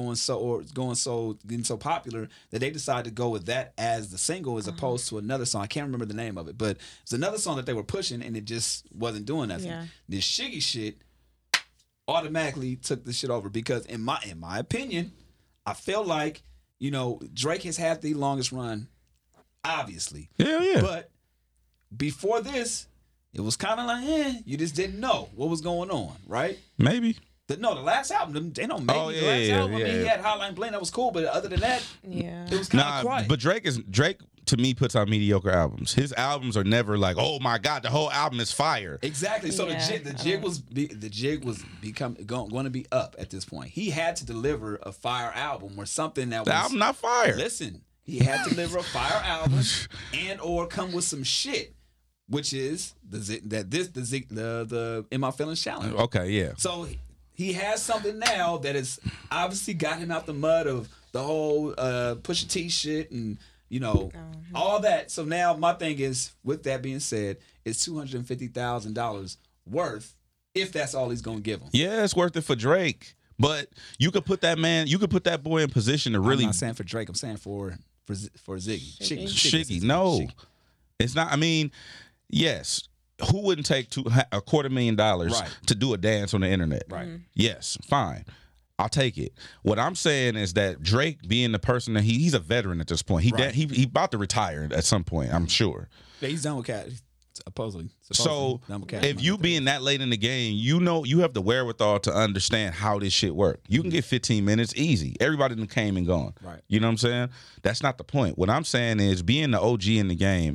getting so popular that they decided to go with that as the single as opposed to another song. I can't remember the name of it, but it's another song that they were pushing and it just wasn't doing nothing. Yeah. This Shiggy shit automatically took the shit over because in my opinion, I feel like Drake has had the longest run, obviously. Yeah. But before this, it was kind of like, you just didn't know what was going on, right? Maybe. The last album, they don't make the last album. I mean, he had Hotline Bling, that was cool, but other than that, it was kind of quiet. But Drake to me puts out mediocre albums. His albums are never like, oh my God, the whole album is fire. Exactly. So the jig was going to be up at this point. He had to deliver a fire album or something that was album not fire. Listen, he had to deliver a fire album and or come with some shit, which is the In My Feelings challenge. Okay, yeah. So he has something now that has obviously got him out the mud of the whole Pusha T shit and all that. So now my thing is, with that being said, it's $250,000 worth if that's all he's gonna give him. Yeah, it's worth it for Drake. But you could put that boy in position to really. I'm not saying for Drake. I'm saying for Ziggy. Shiggy. No, Shiggy. It's not. I mean, yes. Who wouldn't take $250,000 to do a dance on the internet? Right. Yes, fine. I'll take it. What I'm saying is that Drake, being the person that he's a veteran at this point. He about to retire at some point, I'm sure. Yeah, he's done with Cat. Supposedly. So if you being that late in the game, you have the wherewithal to understand how this shit work. You can get 15 minutes easy. Everybody done came and gone. Right. You know what I'm saying? That's not the point. What I'm saying is being the OG in the game.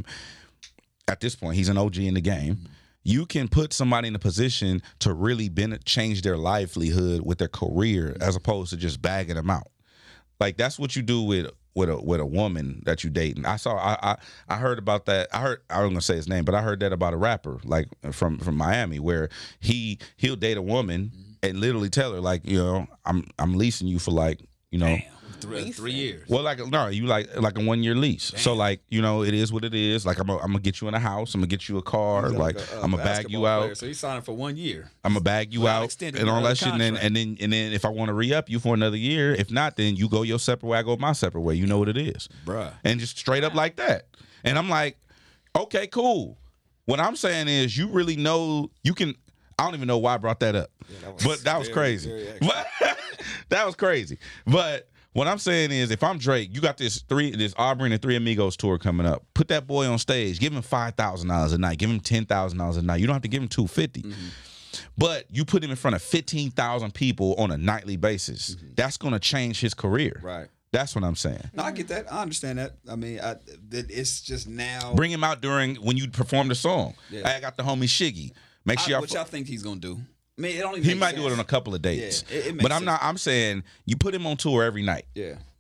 At this point, he's an OG in the game. You can put somebody in a position to really change their livelihood with their career, as opposed to just bagging them out. Like that's what you do with a woman that you dating. I heard about that. I wasn't gonna say his name, but I heard that about a rapper like from Miami, where he'll date a woman and literally tell her like, I'm leasing you for like, Damn. 3 years. Well, you like a 1 year lease. Damn. So like, it is what it is. Like I'm gonna get you in a house. I'm gonna get you a car. Like I'm gonna bag you out. Player, so he's signing for 1 year. I'm gonna bag you out and all that shit. And then if I want to re-up you for another year, if not, then you go your separate way. I go my separate way. You know what it is, bruh. And just straight up like that. And I'm like, okay, cool. What I'm saying is, you really know you can. I don't even know why I brought that up, but that was crazy. That was crazy. But what I'm saying is, if I'm Drake, you got this Aubrey and the Three Amigos tour coming up. Put that boy on stage. Give him $5,000 a night. Give him $10,000 a night. You don't have to give him $250. But you put him in front of 15,000 people on a nightly basis. That's going to change his career. Right. That's what I'm saying. No, I get that. I understand that. I mean, it's just now. Bring him out when you perform the song. Yeah. I got the homie Shiggy. Make sure what y'all think he's going to do? I mean, he might do it on a couple of dates. Yeah, it but I'm saying you put him on tour every night. Yeah.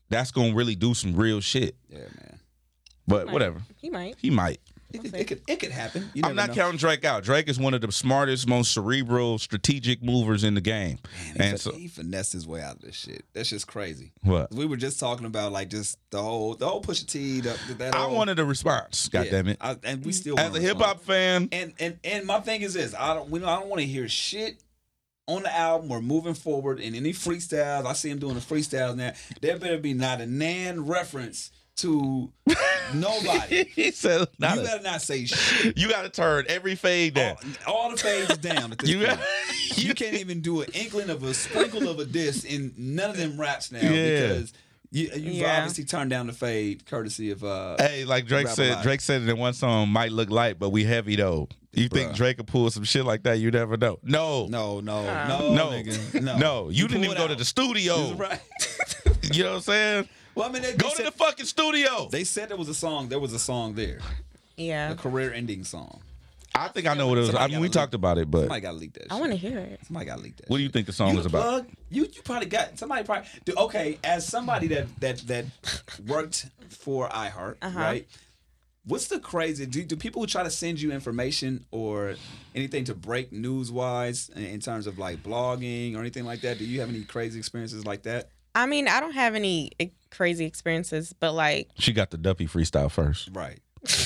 that's gonna really do some real shit. Yeah, man. But whatever. He might. It could happen. I'm not counting Drake out. Drake is one of the smartest, most cerebral, strategic movers in the game. Man, he finessed his way out of this shit. That's just crazy. What? We were just talking about like just the whole Pusha T. I wanted a response. God damn it! And we still as a hip hop fan. And my thing is this: I don't want to hear shit on the album or moving forward in any freestyles. I see him doing the freestyles now. There better be not a nan reference to nobody. He said, you better not say shit. You got to turn every fade down. All the fades down at this point. You can't even do an inkling of a sprinkle of a diss in none of them raps now because you've obviously turned down the fade courtesy of hey, like Drake said. Drake said it in one song, might look light, but we heavy though. You think Drake could pull some shit like that? You never know. No. Nigga. No. You didn't even go to the studio. Right. You know what I'm saying? Well, I mean, go to the fucking studio. They said there was a song. There was a song there. Yeah. A career-ending song. I think I know what it was. I mean, we talked about it, but somebody got to leak that shit. I want to hear it. Somebody got to leak that. What do you think the song is about? You probably got somebody. Okay, as somebody that worked for iHeart, right? What's the crazy? Do people try to send you information or anything to break news-wise in terms of like blogging or anything like that? Do you have any crazy experiences like that? I mean, I don't have any crazy experiences, but like she got the Duppy freestyle first, right?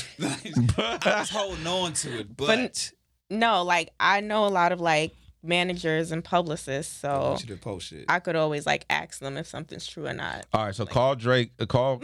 I was holding on to it, but no, like I know a lot of like managers and publicists, so I could always like ask them if something's true or not. All right, so call Drake, call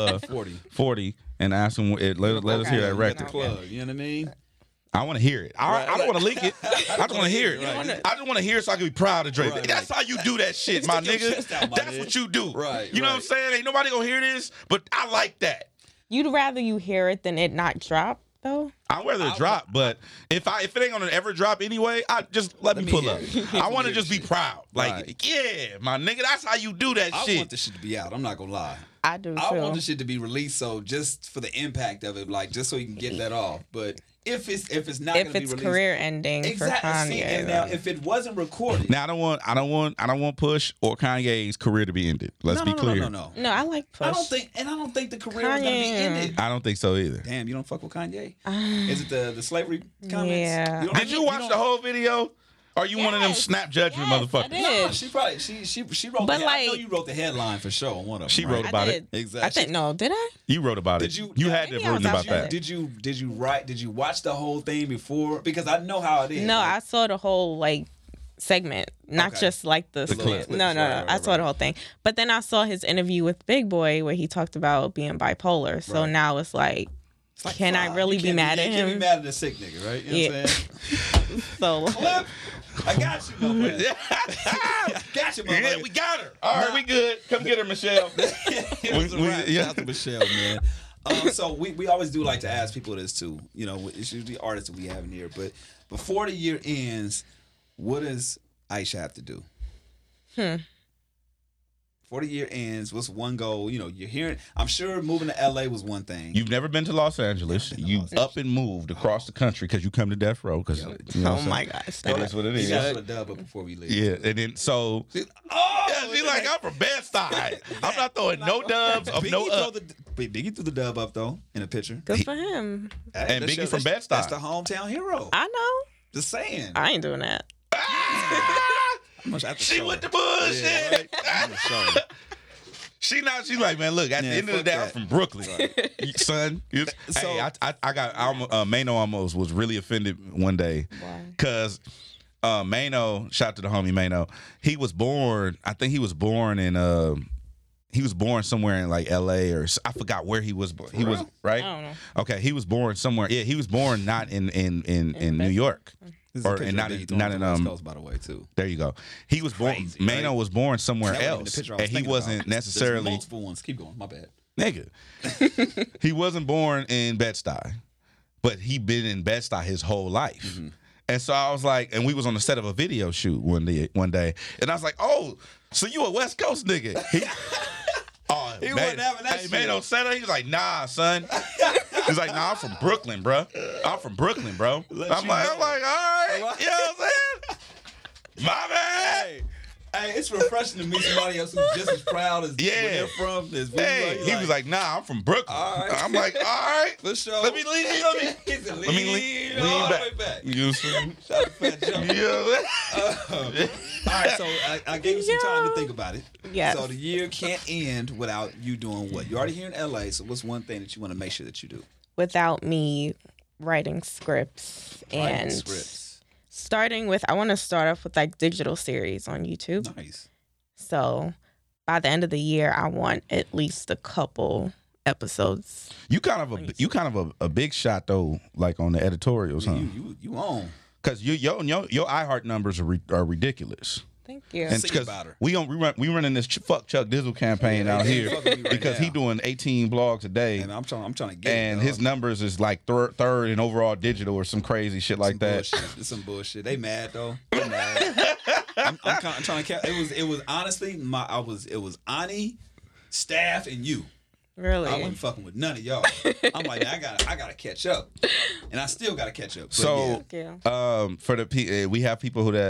40 and ask him. Let us hear that record. Plug, you know what I mean? I want to hear it. I don't want to leak it. I just want to hear it. I just want to hear it so I can be proud of Drake. That's how you do that shit, my nigga. That's what you do. Right. You know what I'm saying? Ain't nobody gonna hear this, but I like that. You'd rather you hear it than it not drop, though? I'd rather it drop, but if it ain't gonna ever drop anyway, let me pull up. I want to just be proud. Like, yeah, my nigga, that's how you do that shit. I want this shit to be out. I'm not gonna lie. I do too. I want this shit to be released, so just for the impact of it, like just so you can get that off. But if it's not going to be released, career ending for Kanye. Now, if it wasn't recorded, now I don't want Push or Kanye's career to be ended. Let's be clear. No, I like Push. I don't think the career is going to be ended. I don't think so either. Damn, you don't fuck with Kanye? Is it the slavery comments? Yeah. Did you watch the whole video? Are you one of them snap judgment motherfuckers? I did. No, she wrote. But I know you wrote the headline for sure on one of them. She wrote about it. Exactly. Did I? You wrote about it. You had to have written about that. Did you watch the whole thing before? Because I know how it is. No, I saw the whole segment, not just like the clip. No. I saw the whole thing. But then I saw his interview with Big Boy where he talked about being bipolar. So now it's like, can I really be mad at him? You can't be mad at a sick nigga, right? You know what I'm saying? So Clip. I got you, my friend. Got you, my friend. Yeah, we got her. All right, we good. Come get her, Michelle. Shout out to Michelle, man. So we always do like to ask people this too. You know, it's usually artists that we have in here. But before the year ends, what does Aisha have to do? Before the year ends, what's one goal? You know, you're hearing. I'm sure moving to LA was one thing. You've never been to Los Angeles. You up and moved across the country because you come to Death Row. Because oh my gosh, that is what it is. You got to dub up before we leave. Yeah, and then so she's like, I'm from Bed-Stuy. I'm not throwing no dubs of no up. Biggie threw the dub up though in a picture. Good for him. Hey, and Biggie from Bed-Stuy. That's the hometown hero. I know. Just saying. I ain't doing that. She with the bullshit. Yeah, She's like, man, look, at the end of the day, I'm from Brooklyn, son. So, hey, I got Mano almost was really offended one day because Mano, shout out to the homie Mano, he was born somewhere in like LA or I forgot where he was born. He was right. I don't know. Okay, he was born somewhere. Yeah, he was born not in New York. Or and not in Coast, by the way, too. There you go. He was born. Crazy, Mano was born somewhere else, and he wasn't necessarily. There's multiple ones. Keep going. My bad. Nigga, he wasn't born in Bed-Stuy, but he been in Bed-Stuy his whole life. Mm-hmm. And so I was like, and we was on the set of a video shoot one day, and I was like, oh, so you a West Coast nigga? He wasn't having that shit. Mano said it. He was like, nah, son. He's like, nah, I'm from Brooklyn, bro. I'm like, all right. You know what I'm saying? My bad. Hey, it's refreshing to meet somebody else who's just as proud as where they're from. As he was like, "Nah, I'm from Brooklyn." All right. I'm like, "All right, for sure. Let me lean back. You see? Shout out to Fat Joe. All right, so I gave you some time to think about it. Yes. So the year can't end without you doing what? You're already here in LA, so what's one thing that you want to make sure that you do? Without me writing scripts starting with, I want to start off with like digital series on YouTube. Nice. So by the end of the year, I want at least a couple episodes. You kind of a big shot though, like on the editorials, huh? You own. Because your iHeart numbers are ridiculous. Thank you. And because we running this fuck Chuck Dizzle campaign out here because he doing 18 blogs a day. And I'm trying to get and his numbers is like third in overall digital or some crazy shit like that. It's some bullshit. They mad though. They mad. I'm trying to. It was honestly it was Ani, staff, and you. Really? I wasn't fucking with none of y'all. I'm like, I gotta catch up, and I still gotta catch up. But so, for the we have people who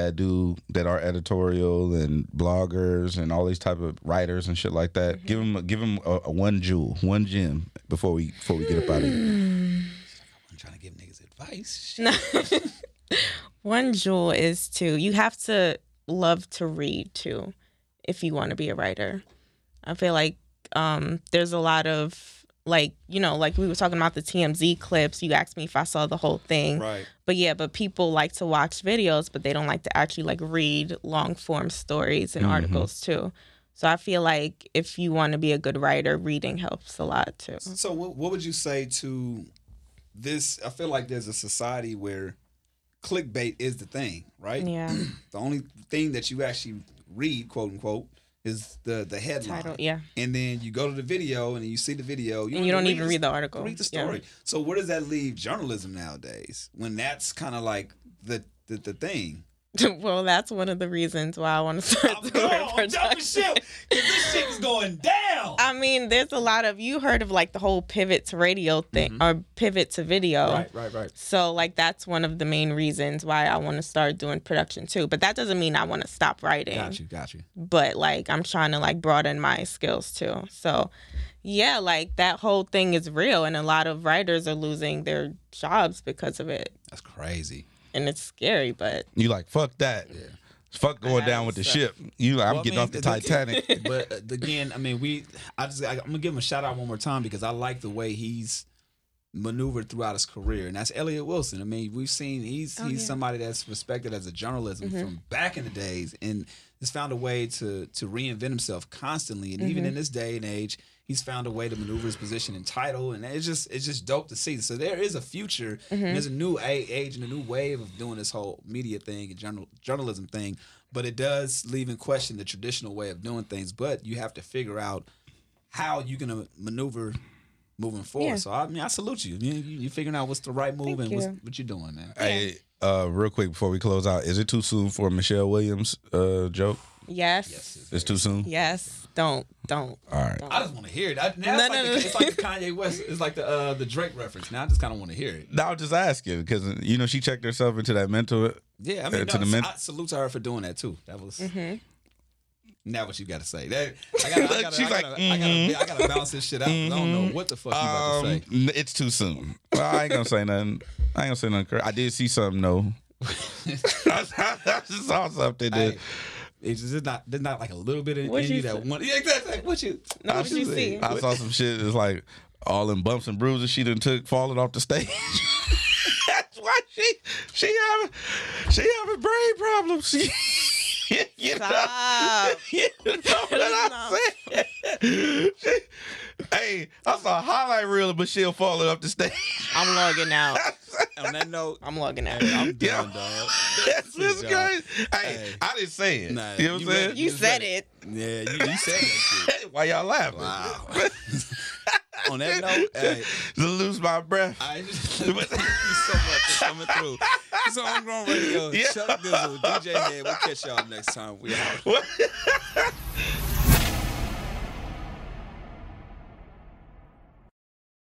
that are editorial and bloggers and all these type of writers and shit like that. Mm-hmm. Give them a one gem before we get up out of here. I'm trying to give niggas advice. One jewel is you have to love to read too, if you want to be a writer. I feel like. There's a lot of like we were talking about the TMZ clips. You asked me if I saw the whole thing. Right. But people like to watch videos, but they don't like to actually like read long form stories and articles too. So I feel like if you want to be a good writer, reading helps a lot too. So what would you say to this? I feel like there's a society where clickbait is the thing, right? Yeah. The only thing that you actually read, quote unquote, is the headline. Title, yeah. And then you go to the video and you see the video. You don't even read the article. Read the story. Yeah. So where does that leave journalism nowadays? When that's kind of like the thing. Well, that's one of the reasons why I want to start doing production. I'm shit, because this shit is going down. I mean, there's a lot of, you heard of like the whole pivot to radio thing or pivot to video. Right. So like that's one of the main reasons why I want to start doing production too. But that doesn't mean I want to stop writing. Got you. But like I'm trying to like broaden my skills too. So yeah, like that whole thing is real, and a lot of writers are losing their jobs because of it. That's crazy. And it's scary, but you like fuck that. Yeah. Fuck going down with the ship. I'm getting off the Titanic. But again, I mean, I'm gonna give him a shout out one more time because I like the way he's maneuvered throughout his career, and that's Elliott Wilson. I mean, we've seen he's somebody that's respected as a journalism from back in the days, and has found a way to reinvent himself constantly, and even in this day and age, he's found a way to maneuver his position in title, and it's just dope to see. So there is a future, and there's a new age and a new wave of doing this whole media thing and journalism thing, but it does leave in question the traditional way of doing things. But you have to figure out how you're gonna maneuver moving forward. Yeah. So I mean, I salute you. You're figuring out what's the right move and what you're doing, man. Hey, real quick before we close out, is it too soon for a Michelle Williams joke? Yes. It's too soon? Yes. Don't. All right. I just want to hear it. It's like the Kanye West. It's like the Drake reference. Now I just kind of want to hear it. No, I'll just ask you because she checked herself into that mental. Yeah, I mean, I salute to her for doing that too. That was. Now what you got to say? I gotta balance this shit out. I don't know what the fuck you about to say. It's too soon. Well, I ain't gonna say nothing. I did see something though. I just saw something. It's just there's not like a little bit in you that one. Yeah, exactly. What you see? I saw some shit. It's like all them bumps and bruises she done took falling off the stage. That's why she having brain problems. You know what I said? Hey, I saw a highlight reel of Michelle falling up the stage. I'm logging out. On that note, I'm logging out. I'm done, dog. That's great. Hey, I didn't say it. Nah, you know what I'm saying? You said it. Yeah, you said that shit. Why y'all laughing? Wow. On that note, hey, to lose my breath. Thank you so much for coming through. It's on Homegrown Radio. Chuck Dizzle, DJ Head. We'll catch y'all next time. We out.